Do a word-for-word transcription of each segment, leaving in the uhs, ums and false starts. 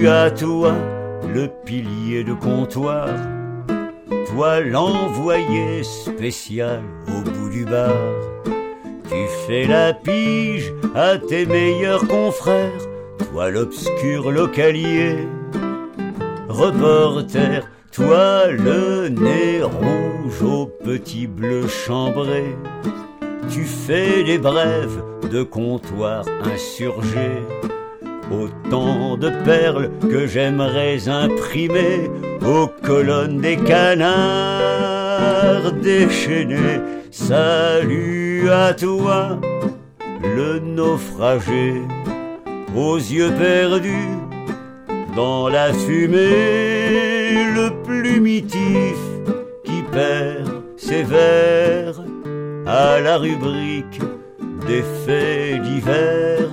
Salut à toi, le pilier de comptoir, toi l'envoyé spécial au bout du bar. Tu fais la pige à tes meilleurs confrères, toi l'obscur localier. Reporter, toi le nez rouge au petit bleu chambré. Tu fais des brèves de comptoir insurgés, autant de perles que j'aimerais imprimer aux colonnes des canards déchaînés. Salut à toi, le naufragé, aux yeux perdus dans la fumée, le plumitif qui perd ses vers à la rubrique des faits divers.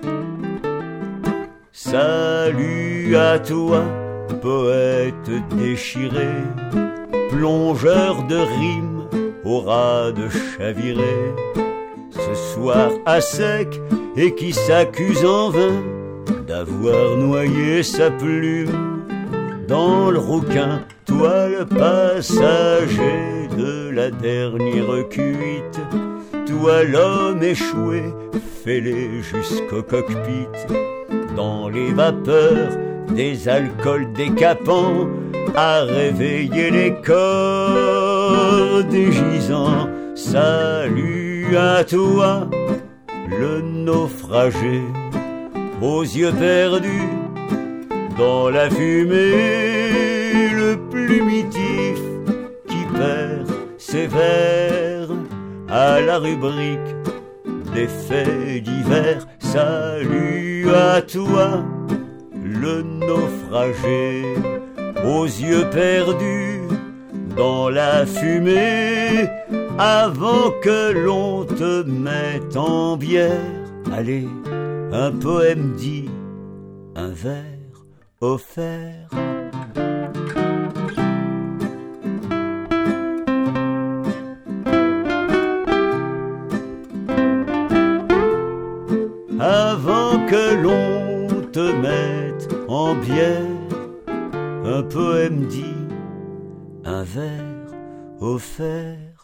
Salut à toi, poète déchiré, plongeur de rimes au ras de chaviré, ce soir à sec et qui s'accuse en vain d'avoir noyé sa plume dans le rouquin. Toi le passager de la dernière cuite, toi l'homme échoué, fêlé jusqu'au cockpit, dans les vapeurs des alcools décapants, à réveiller les corps des gisants. Salut à toi, le naufragé, aux yeux perdus dans la fumée, le plumitif qui perd ses vers à la rubrique des faits divers. Salut à toi, le naufragé, aux yeux perdus dans la fumée, avant que l'on te mette en bière. Allez, un poème dit, un verre offert. Avant que l'on te mette en bière, un poème dit, un verre offert.